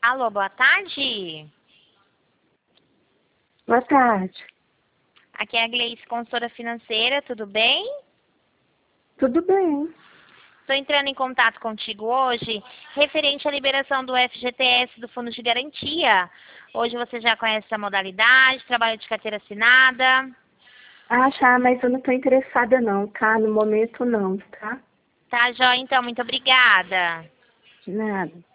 Alô, boa tarde. Boa tarde. Aqui é a Gleice, consultora financeira, tudo bem? Tudo bem? Estou entrando em contato contigo hoje, referente à liberação do FGTS do Fundo de Garantia. Hoje você já conhece essa modalidade, trabalho de carteira assinada. Mas eu não estou interessada não, tá? No momento não, tá? Tá, joia, então, muito obrigada. De nada.